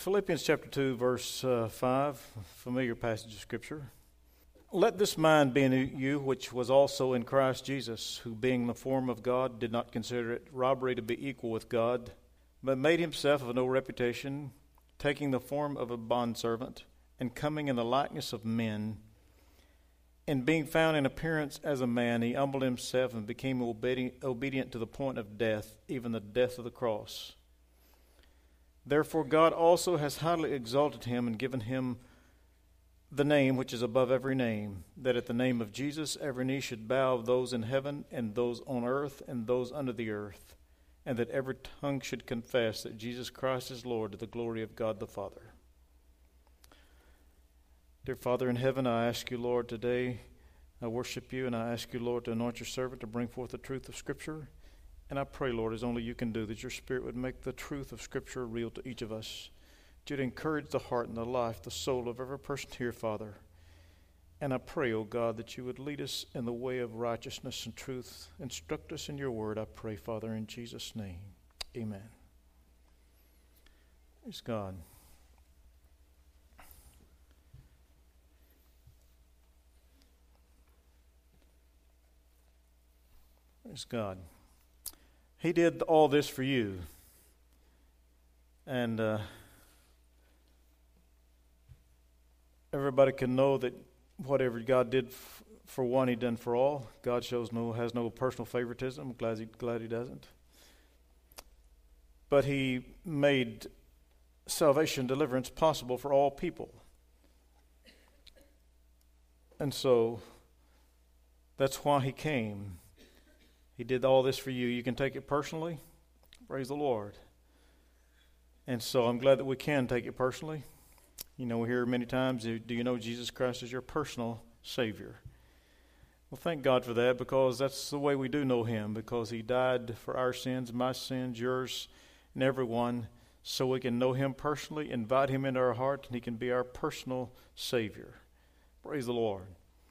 Philippians chapter 2, verse 5, familiar passage of Scripture. Let this mind be in you, which was also in Christ Jesus, who being in the form of God did not consider it robbery to be equal with God, but made himself of no reputation, taking the form of a bondservant, and coming in the likeness of men. And being found in appearance as a man, he humbled himself and became obedient to the point of death, even the death of the cross. Therefore God also has highly exalted him and given him the name which is above every name, that at the name of Jesus every knee should bow, of those in heaven and those on earth and those under the earth, and that every tongue should confess that Jesus Christ is Lord, to the glory of God the Father. Dear Father in heaven, I ask you, Lord, today I worship you, and I ask you, Lord, to anoint your servant to bring forth the truth of Scripture. And I pray, Lord, as only you can do, that your Spirit would make the truth of Scripture real to each of us. That you'd encourage the heart and the life, the soul of every person here, Father. And I pray, O God, that you would lead us in the way of righteousness and truth. Instruct us in your word, I pray, Father, in Jesus' name. Amen. Praise God. Praise God. He did all this for you. And everybody can know that whatever God did for one, he done for all. God has no personal favoritism. I'm glad he doesn't. But he made salvation, deliverance possible for all people. And so that's why he came. He did all this for you. You can take it personally. Praise the Lord. And so I'm glad that we can take it personally. You know, we hear many times, do you know Jesus Christ is your personal Savior? Well, thank God for that, because that's the way we do know him, because he died for our sins, my sins, yours, and everyone, so we can know him personally, invite him into our heart, and he can be our personal Savior. Praise the Lord.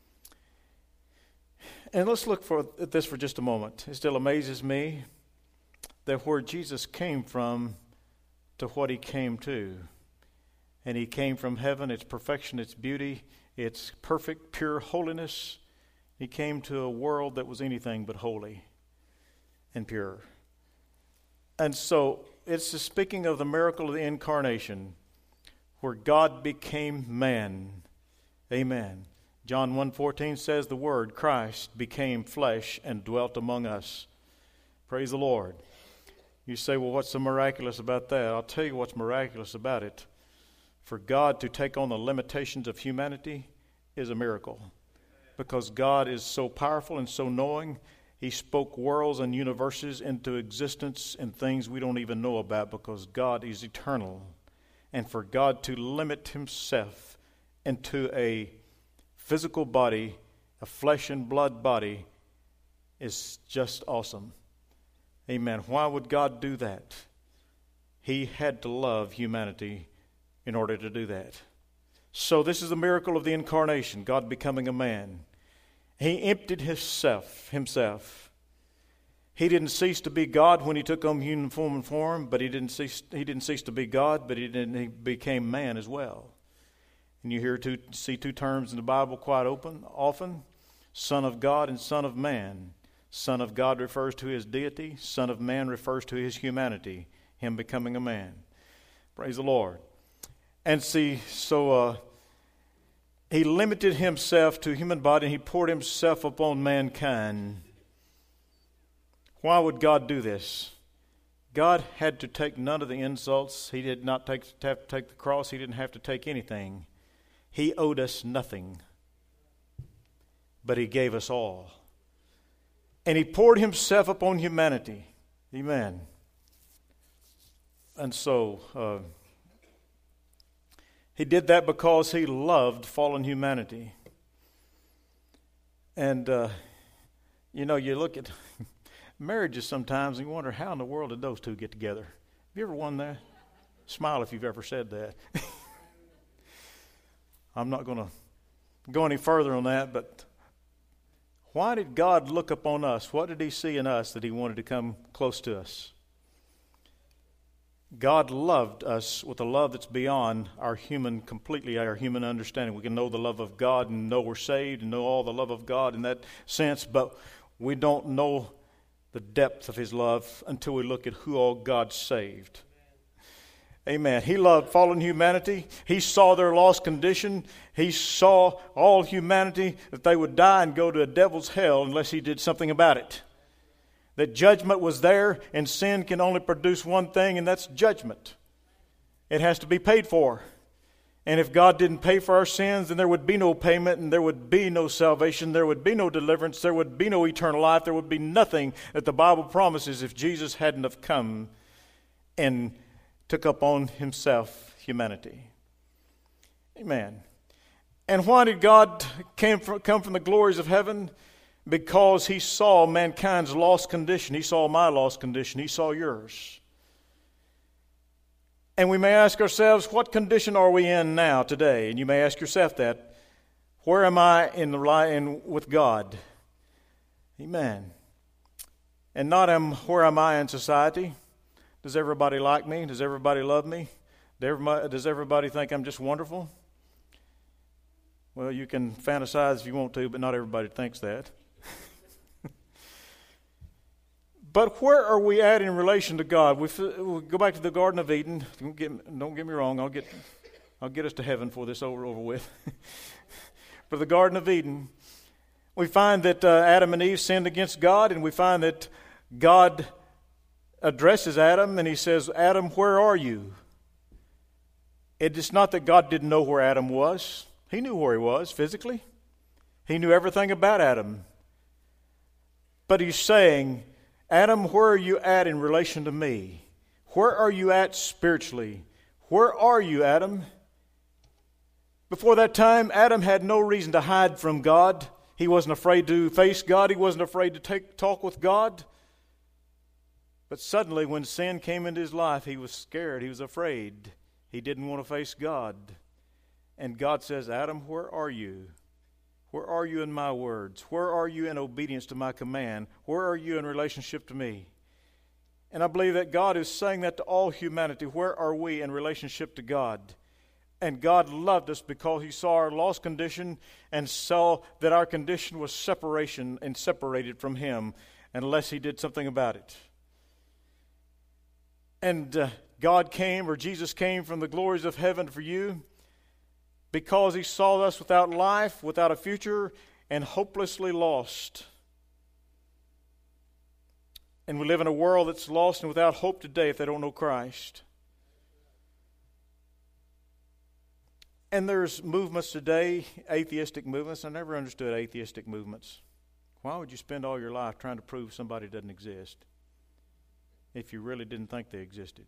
And let's look at this for just a moment. It still amazes me that where Jesus came from to what he came to. And he came from heaven, its perfection, its beauty, its perfect, pure holiness. He came to a world that was anything but holy and pure. And so it's speaking of the miracle of the incarnation, where God became man. Amen. John 1:14 says the word, Christ became flesh and dwelt among us. Praise the Lord. You say, well, what's so miraculous about that? I'll tell you what's miraculous about it. For God to take on the limitations of humanity is a miracle. Because God is so powerful and so knowing, he spoke worlds and universes into existence and things we don't even know about, because God is eternal. And for God to limit himself into a physical body, a flesh and blood body, is just awesome. Amen. Why would God do that? He had to love humanity in order to do that. So this is the miracle of the incarnation, God becoming a man. He emptied himself. He didn't cease to be God when he took on human form, but he didn't cease to be God, but he became man as well. And you see two terms in the Bible quite often, Son of God and Son of Man. Son of God refers to his deity. Son of Man refers to his humanity, him becoming a man. Praise the Lord. And see, so he limited himself to human body, and he poured himself upon mankind. Why would God do this? God had to take none of the insults. He did not have to take the cross. He didn't have to take anything. He owed us nothing, but he gave us all. And he poured himself upon humanity. Amen. And so he did that because he loved fallen humanity. And, you look at marriages sometimes and you wonder, how in the world did those two get together? Have you ever wondered that? Smile if you've ever said that. I'm not going to go any further on that, but why did God look upon us? What did he see in us that he wanted to come close to us? God loved us with a love that's beyond completely our human understanding. We can know the love of God and know we're saved and know all the love of God in that sense, but we don't know the depth of His love until we look at who all God saved. Amen. He loved fallen humanity. He saw their lost condition. He saw all humanity, that they would die and go to a devil's hell unless He did something about it. That judgment was there, and sin can only produce one thing, and that's judgment. It has to be paid for. And if God didn't pay for our sins, then there would be no payment, and there would be no salvation, there would be no deliverance, there would be no eternal life, there would be nothing that the Bible promises if Jesus hadn't have come and took up on Himself humanity. Amen. And why did God come from the glories of heaven? Because He saw mankind's lost condition. He saw my lost condition. He saw yours. And we may ask ourselves, what condition are we in now, today? And you may ask yourself that. Where am I with God? Amen. And not where am I in society? Does everybody like me? Does everybody love me? Does everybody think I'm just wonderful? Well, you can fantasize if you want to, but not everybody thinks that. But where are we at in relation to God? We go back to the Garden of Eden. Don't get me wrong. I'll get us to heaven before this over with. For the Garden of Eden, we find that Adam and Eve sinned against God, and we find that God addresses Adam, and He says, "Adam, where are you?" It's not that God didn't know where Adam was. He knew where he was physically. He knew everything about Adam. But He's saying, Adam, where are you at in relation to me? Where are you at spiritually? Where are you, Adam? Before that time, Adam had no reason to hide from God. He wasn't afraid to face God. He wasn't afraid to talk with God. But suddenly, when sin came into his life, he was scared. He was afraid. He didn't want to face God. And God says, Adam, where are you? Where are you in my words? Where are you in obedience to my command? Where are you in relationship to me? And I believe that God is saying that to all humanity. Where are we in relationship to God? And God loved us because He saw our lost condition and saw that our condition was separation and separated from Him unless He did something about it. And God came, or Jesus came from the glories of heaven for you, because He saw us without life, without a future, and hopelessly lost. And we live in a world that's lost and without hope today if they don't know Christ. And there's movements today, atheistic movements. I never understood atheistic movements. Why would you spend all your life trying to prove somebody doesn't exist if you really didn't think they existed?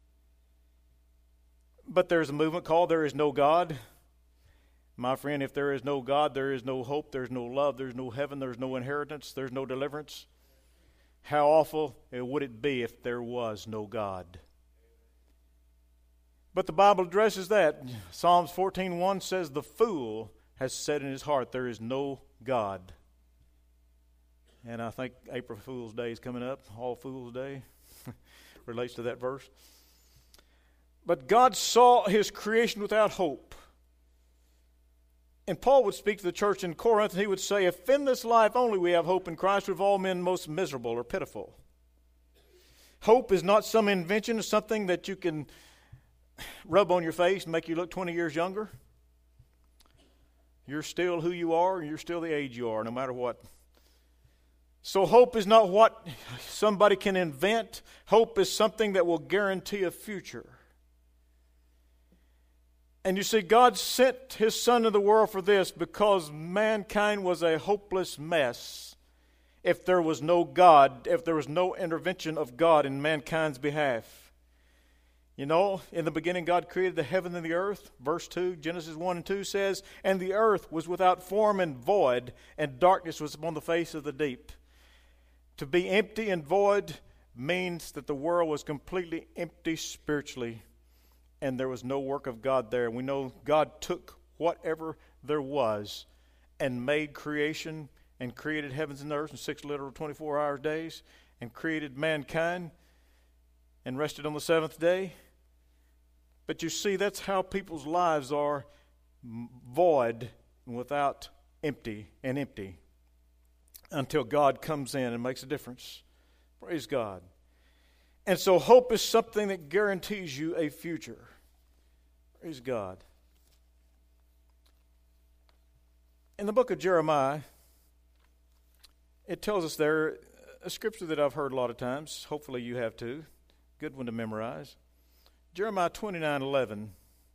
But there's a movement called There Is No God. My friend, if there is no God, there is no hope, there's no love, there's no heaven, there's no inheritance, there's no deliverance. How awful would it be if there was no God? But the Bible addresses that. Psalms 14:1 says, the fool has said in his heart, there is no God. And I think April Fool's Day is coming up, All Fool's Day, relates to that verse. But God saw His creation without hope. And Paul would speak to the church in Corinth, and he would say, if in this life only we have hope in Christ, we've all been most miserable or pitiful. Hope is not some invention, it's something that you can rub on your face and make you look 20 years younger. You're still who you are, and you're still the age you are, no matter what. So hope is not what somebody can invent. Hope is something that will guarantee a future. And you see, God sent His Son to the world for this because mankind was a hopeless mess. If there was no God, if there was no intervention of God in mankind's behalf. You know, in the beginning God created the heaven and the earth. Verse 2, Genesis 1 and 2 says, and the earth was without form and void, and darkness was upon the face of the deep. To be empty and void means that the world was completely empty spiritually. And there was no work of God there. We know God took whatever there was and made creation and created heavens and earth in 6 literal 24-hour days and created mankind. and rested on the seventh day. But you see, that's how people's lives are, void and without empty, until God comes in and makes a difference. Praise God. And so hope is something that guarantees you a future. Praise God. In the book of Jeremiah, it tells us there a scripture that I've heard a lot of times. Hopefully you have too. Good one to memorize. Jeremiah 29:11.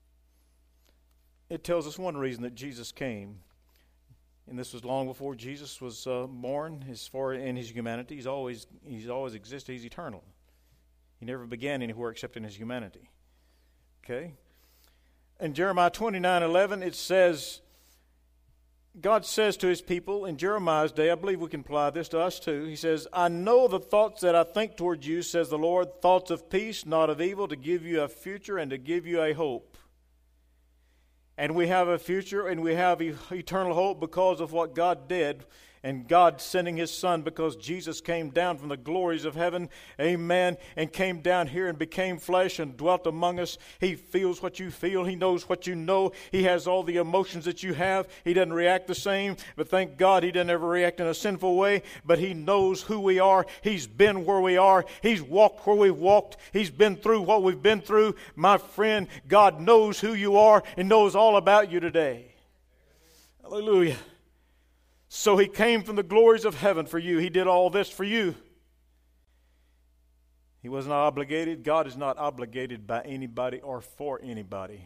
It tells us one reason that Jesus came. And this was long before Jesus was born. As far in his humanity, he's always existed. He's eternal. He never began anywhere except in his humanity. Okay? In Jeremiah 29:11, it says, God says to his people in Jeremiah's day, I believe we can apply this to us too. He says, I know the thoughts that I think toward you, says the Lord, thoughts of peace, not of evil, to give you a future and to give you a hope. And we have a future and we have eternal hope because of what God did, and God sending his Son, because Jesus came down from the glories of heaven, amen, and came down here and became flesh and dwelt among us. He feels what you feel. He knows what you know. He has all the emotions that you have. He doesn't react the same, but thank God he doesn't ever react in a sinful way, but he knows who we are. He's been where we are. He's walked where we've walked. He's been through what we've been through. My friend, God knows who you are and knows all about you today. Hallelujah. So he came from the glories of heaven for you. He did all this for you. He was not obligated. God is not obligated by anybody or for anybody.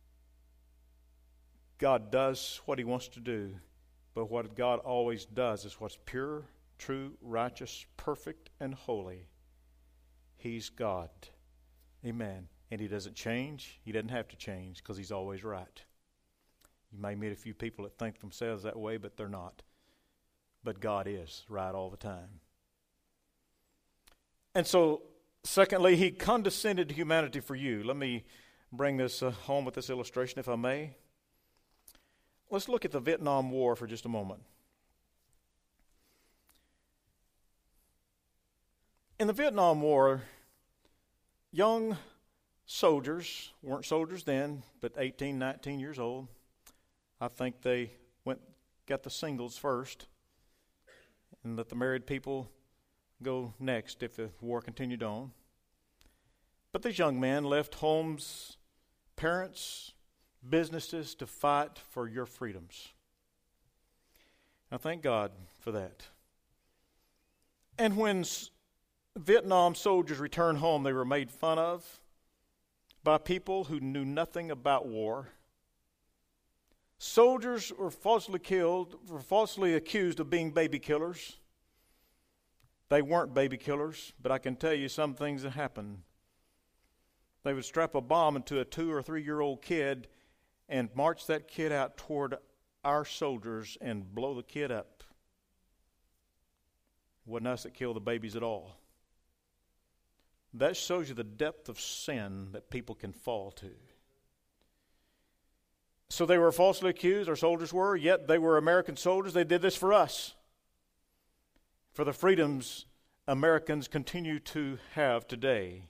God does what he wants to do. But what God always does is what's pure, true, righteous, perfect, and holy. He's God. Amen. And he doesn't change. He doesn't have to change because he's always right. You may meet a few people that think themselves that way, but they're not. But God is right all the time. And so, secondly, he condescended to humanity for you. Let me bring this home with this illustration, if I may. Let's look at the Vietnam War for just a moment. In the Vietnam War, young soldiers, weren't soldiers then, but 18, 19 years old. I think they got the singles first, and let the married people go next if the war continued on. But these young men left homes, parents, businesses to fight for your freedoms. I thank God for that. And when Vietnam soldiers returned home, they were made fun of by people who knew nothing about war. Soldiers were falsely accused of being baby killers. They weren't baby killers, but I can tell you some things that happened. They would strap a bomb into a 2 or 3 year old kid and march that kid out toward our soldiers and blow the kid up. It wasn't us that killed the babies at all. That shows you the depth of sin that people can fall to. So they were falsely accused, our soldiers were, yet they were American soldiers. They did this for us, for the freedoms Americans continue to have today.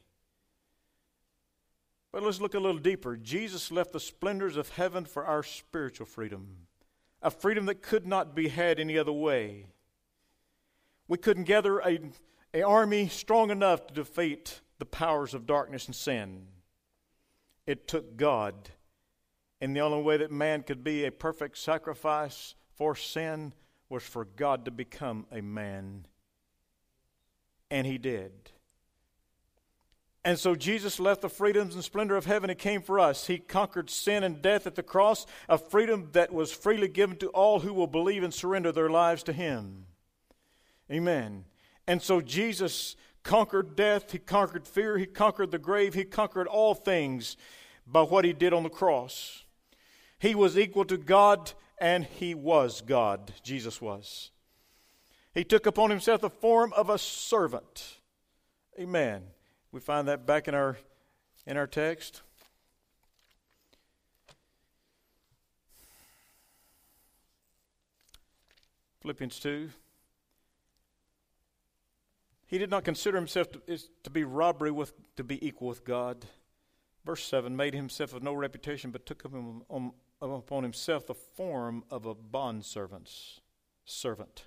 But let's look a little deeper. Jesus left the splendors of heaven for our spiritual freedom, a freedom that could not be had any other way. We couldn't gather an army strong enough to defeat the powers of darkness and sin. It took God. And the only way that man could be a perfect sacrifice for sin was for God to become a man. And he did. And so Jesus left the freedoms and splendor of heaven and came for us. He conquered sin and death at the cross, a freedom that was freely given to all who will believe and surrender their lives to him. Amen. And so Jesus conquered death, he conquered fear, he conquered the grave, he conquered all things by what he did on the cross. He was equal to God, and he was God. Jesus was. He took upon himself the form of a servant. Amen. We find that back in our text. Philippians 2. He did not consider himself to be robbery to be equal with God. Verse 7, made himself of no reputation, but took upon himself the form of a bondservant's servant,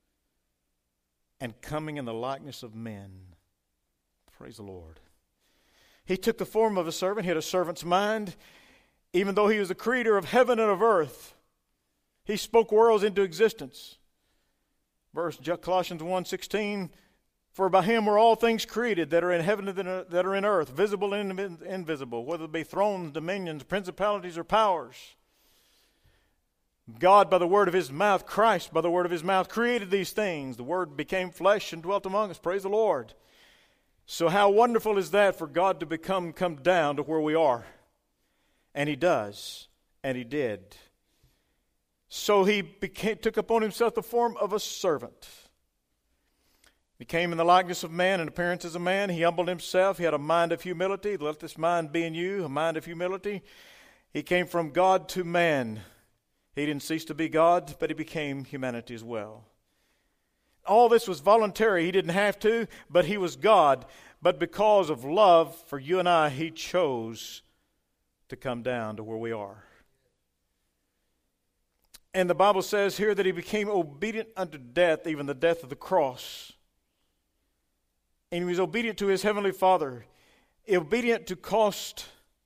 and coming in the likeness of men. Praise the Lord. He took the form of a servant. He had a servant's mind. Even though he was the creator of heaven and of earth, he spoke worlds into existence. Colossians 1:16, for by him were all things created that are in heaven and that are in earth, visible and invisible, whether it be thrones, dominions, principalities, or powers. God, by the word of his mouth, Christ, by the word of his mouth, created these things. The word became flesh and dwelt among us. Praise the Lord. So how wonderful is that for God to come down to where we are? And he does, and he did. So he took upon himself the form of a servant. He came in the likeness of man, in appearance as a man. He humbled himself. He had a mind of humility. Let this mind be in you, a mind of humility. He came from God to man. He didn't cease to be God, but he became humanity as well. All this was voluntary. He didn't have to, but he was God. But because of love for you and I, he chose to come down to where we are. And the Bible says here that he became obedient unto death, even the death of the cross. And he was obedient to his heavenly Father, obedient to cost,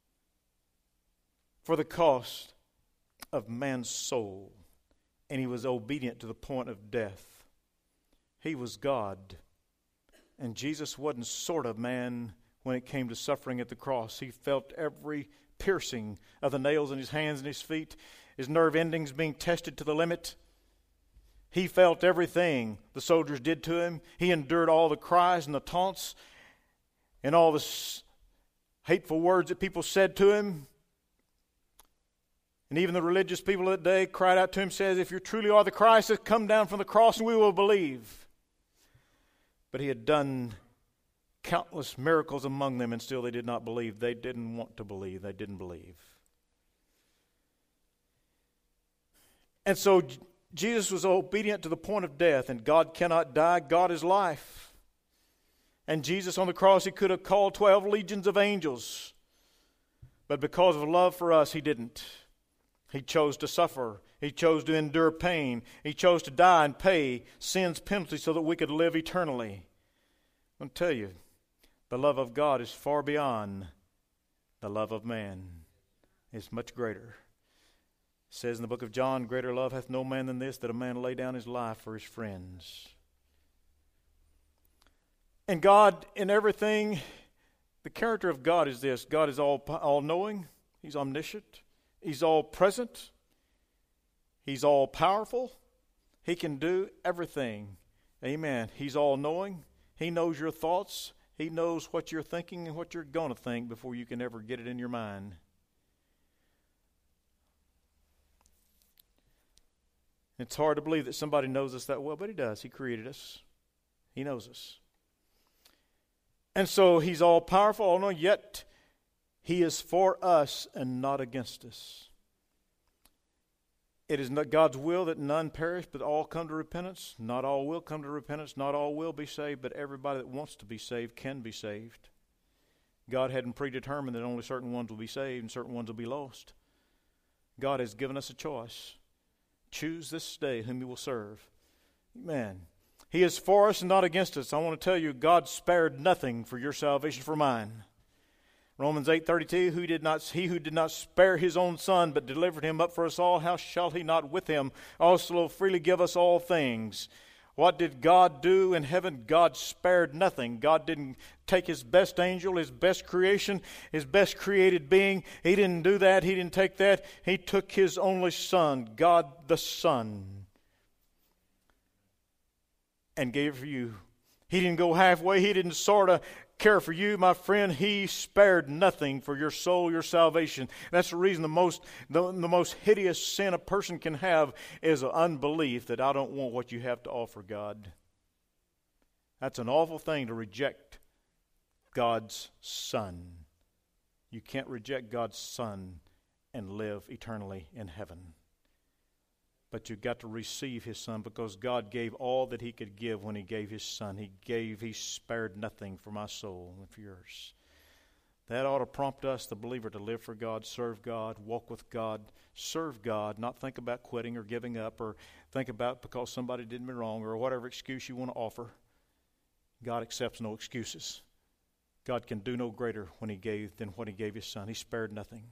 for the cost of man's soul. And he was obedient to the point of death. He was God. And Jesus wasn't sort of man when it came to suffering at the cross. He felt every piercing of the nails in his hands and his feet, his nerve endings being tested to the limit. He felt everything the soldiers did to him. He endured all the cries and the taunts and all the hateful words that people said to him. And even the religious people of that day cried out to him, says, if you truly are the Christ, come down from the cross and we will believe. But he had done countless miracles among them, and still they did not believe. They didn't want to believe. They didn't believe. And so Jesus was obedient to the point of death, and God cannot die. God is life. And Jesus on the cross, he could have called 12 legions of angels. But because of love for us, he didn't. He chose to suffer. He chose to endure pain. He chose to die and pay sin's penalty so that we could live eternally. I'm going to tell you, the love of God is far beyond the love of man. It's much greater. It says in the book of John, greater love hath no man than this, that a man lay down his life for his friends. And God, in everything, the character of God is this. God is all-knowing. He's omniscient. He's all-present. He's all-powerful. He can do everything. Amen. He's all-knowing. He knows your thoughts. He knows what you're thinking and what you're going to think before you can ever get it in your mind. It's hard to believe that somebody knows us that well, but he does. He created us. He knows us. And so he's all-powerful, all-knowing, yet he is for us and not against us. It is not God's will that none perish, but all come to repentance. Not all will come to repentance. Not all will be saved, but everybody that wants to be saved can be saved. God hadn't predetermined that only certain ones will be saved and certain ones will be lost. God has given us a choice. Choose this day whom you will serve. Amen. He is for us and not against us. I want to tell you, God spared nothing for your salvation, for mine. Romans 8:32, he who did not spare his own son, but delivered him up for us all, how shall he not with him also freely give us all things? What did God do in heaven? God spared nothing. God didn't take his best angel, his best creation, his best created being. He didn't do that. He didn't take that. He took his only son, God the Son, and gave it for you. He didn't go halfway. He didn't sort of care for you, my friend. He spared nothing for your soul, your salvation. That's the reason the most hideous sin a person can have is an unbelief that I don't want what you have to offer, God. That's an awful thing, to reject God's Son. You can't reject God's Son and live eternally in heaven. But you've got to receive His Son, because God gave all that He could give when He gave His Son. He spared nothing for my soul and for yours. That ought to prompt us, the believer, to live for God, serve God, walk with God, serve God, not think about quitting or giving up, or think about because somebody did me wrong, or whatever excuse you want to offer. God accepts no excuses. God can do no greater than what He gave His Son. He spared nothing.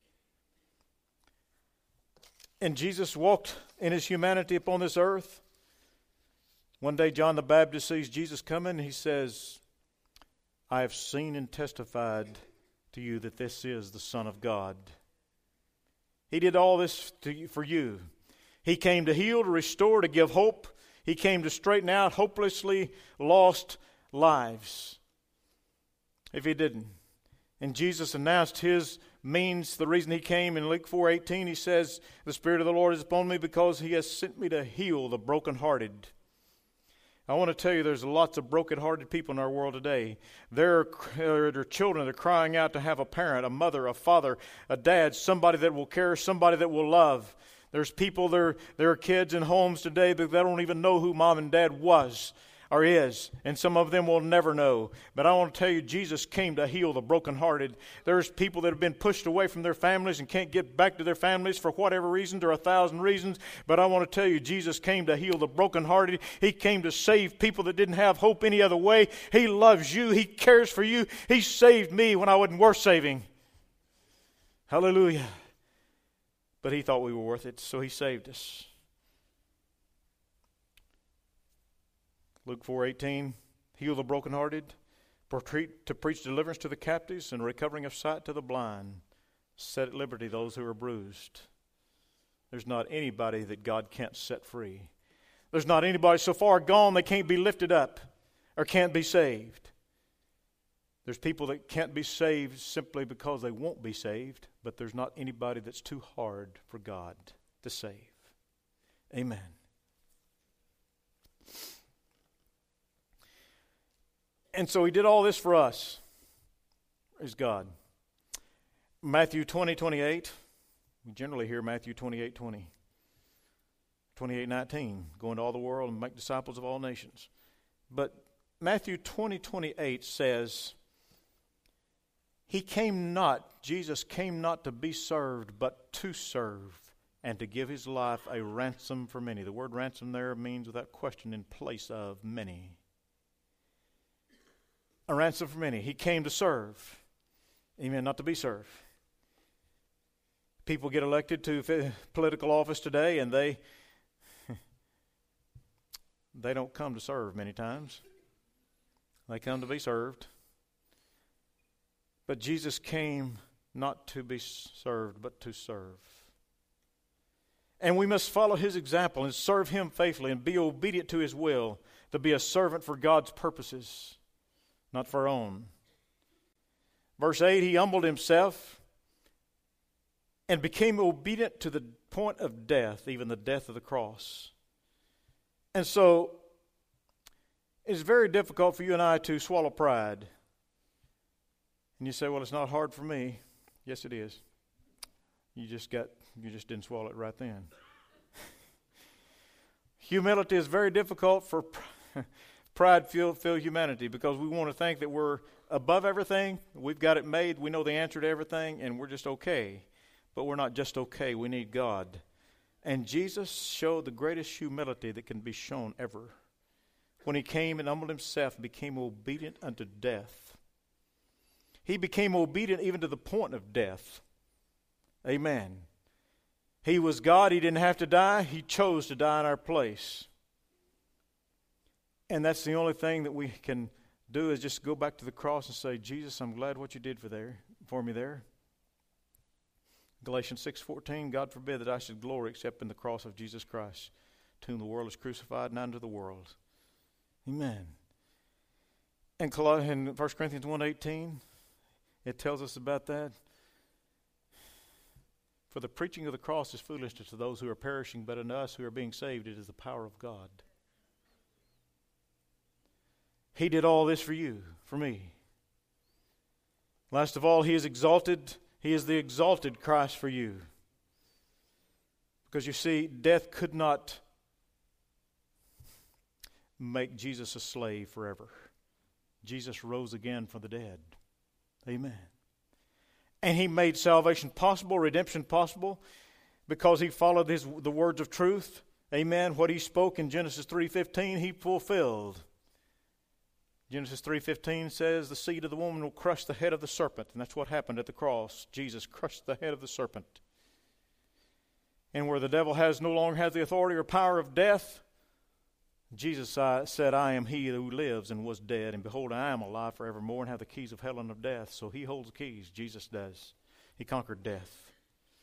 And Jesus walked in His humanity upon this earth. One day John the Baptist sees Jesus coming, and he says, I have seen and testified to you that this is the Son of God. He did all this for you. He came to heal, to restore, to give hope. He came to straighten out hopelessly lost lives. If He didn't. And Jesus announced His means, the reason He came. In Luke 4:18, He says, the Spirit of the Lord is upon me because He has sent me to heal the brokenhearted. I want to tell you, there's lots of brokenhearted people in our world today. There are children that are crying out to have a parent, a mother, a father, a dad, somebody that will care, somebody that will love. There's people, there are kids in homes today that they don't even know who mom and dad was or is, and some of them will never know. But I want to tell you, Jesus came to heal the brokenhearted. There's people that have been pushed away from their families and can't get back to their families for whatever reason. There are 1,000 reasons, but I want to tell you, Jesus came to heal the brokenhearted. He came to save people that didn't have hope any other way. He loves you. He cares for you. He saved me when I wasn't worth saving. Hallelujah. But He thought we were worth it, so He saved us. Luke 4:18, heal the brokenhearted, to preach deliverance to the captives and recovering of sight to the blind, set at liberty those who are bruised. There's not anybody that God can't set free. There's not anybody so far gone they can't be lifted up or can't be saved. There's people that can't be saved simply because they won't be saved, but there's not anybody that's too hard for God to save. Amen. And so He did all this for us. Praise God. Matthew 20:28. We generally hear Matthew 28:20. 28:19. Go into all the world and make disciples of all nations. But Matthew 20:28 says, Jesus came not to be served, but to serve, and to give His life a ransom for many. The word ransom there means, without question, in place of many. A ransom for many. He came to serve. Amen. Not to be served. People get elected to political office today, and they don't come to serve many times. They come to be served. But Jesus came not to be served, but to serve. And we must follow His example and serve Him faithfully and be obedient to His will, to be a servant for God's purposes, not for our own. Verse 8, He humbled Himself and became obedient to the point of death, even the death of the cross. And so, it's very difficult for you and I to swallow pride. And you say, well, it's not hard for me. Yes, it is. You just didn't swallow it right then. Humility is very difficult for pride-filled humanity, because we want to think that we're above everything. We've got it made. We know the answer to everything, and we're just okay. But we're not just okay. We need God. And Jesus showed the greatest humility that can be shown ever. When He came and humbled Himself and became obedient unto death. He became obedient even to the point of death. Amen. He was God. He didn't have to die. He chose to die in our place. And that's the only thing that we can do, is just go back to the cross and say, Jesus, I'm glad what you did for me there. Galatians 6:14, God forbid that I should glory except in the cross of Jesus Christ, to whom the world is crucified and unto the world. Amen. And in 1 Corinthians 1:18, it tells us about that. For the preaching of the cross is foolishness to those who are perishing, but unto us who are being saved, it is the power of God. He did all this for you, for me. Last of all, He is exalted. He is the exalted Christ for you. Because you see, death could not make Jesus a slave forever. Jesus rose again from the dead. Amen. And He made salvation possible, redemption possible, because He followed the words of truth. Amen. What He spoke in Genesis 3:15, He fulfilled. Genesis 3:15 says, the seed of the woman will crush the head of the serpent. And that's what happened at the cross. Jesus crushed the head of the serpent. And where the devil no longer has the authority or power of death, Jesus said, I am He who lives and was dead, and behold, I am alive forevermore and have the keys of hell and of death. So He holds the keys. Jesus does. He conquered death.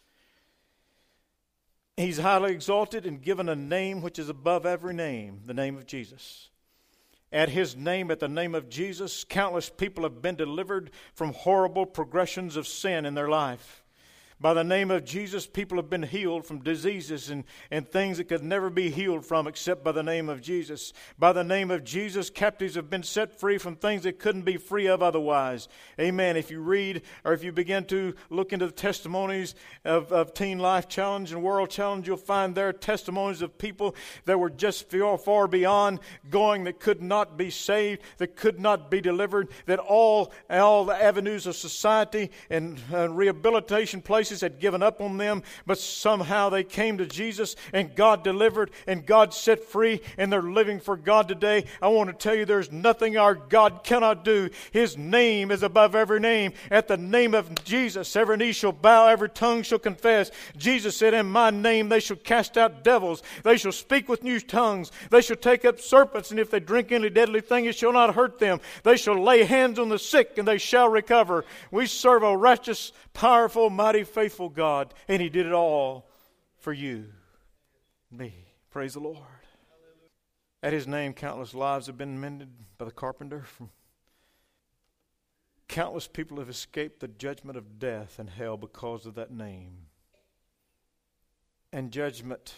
He's highly exalted and given a name which is above every name, the name of Jesus. At His name, at the name of Jesus, countless people have been delivered from horrible progressions of sin in their life. By the name of Jesus, people have been healed from diseases and things that could never be healed from except by the name of Jesus. By the name of Jesus, captives have been set free from things they couldn't be free of otherwise. Amen. If you read or if you begin to look into the testimonies of Teen Life Challenge and World Challenge, you'll find there testimonies of people that were just far beyond going, that could not be saved, that could not be delivered, that all the avenues of society and rehabilitation places had given up on them, but somehow they came to Jesus and God delivered and God set free, and they're living for God today. I want to tell you, there's nothing our God cannot do. His name is above every name. At the name of Jesus, every knee shall bow, every tongue shall confess. Jesus said, in my name they shall cast out devils, they shall speak with new tongues, they shall take up serpents, and if they drink any deadly thing, it shall not hurt them. They shall lay hands on the sick, and they shall recover. We serve a righteous, powerful, mighty, faithful God, and He did it all for you, me. Praise the Lord. At His name, countless lives have been mended by the carpenter. Countless people have escaped the judgment of death and hell because of that name. And judgment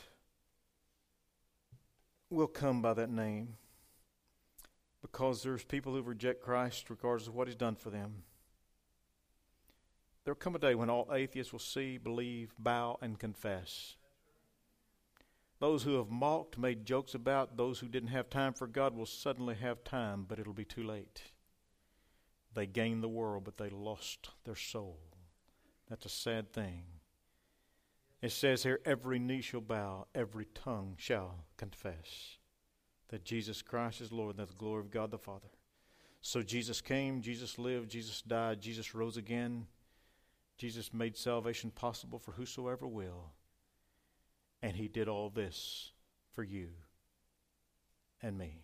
will come by that name, because there's people who reject Christ regardless of what He's done for them. There will come a day when all atheists will see, believe, bow, and confess. Those who have mocked, made jokes about, those who didn't have time for God will suddenly have time, but it'll be too late. They gained the world, but they lost their soul. That's a sad thing. It says here, every knee shall bow, every tongue shall confess that Jesus Christ is Lord, and that's the glory of God the Father. So Jesus came, Jesus lived, Jesus died, Jesus rose again. Jesus made salvation possible for whosoever will. And He did all this for you and me.